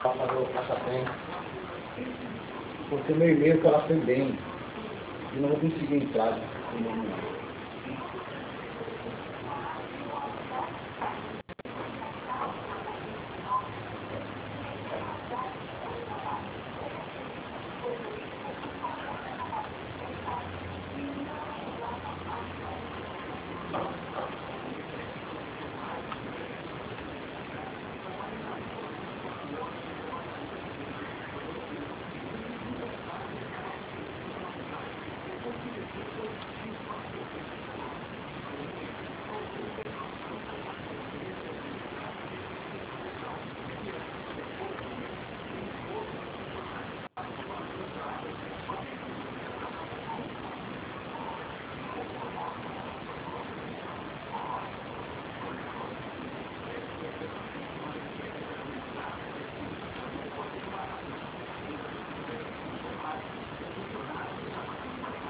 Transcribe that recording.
Para fazer o caixa-tem. Porque meu e-mail que ela foi bem. Eu não vou conseguir entrar.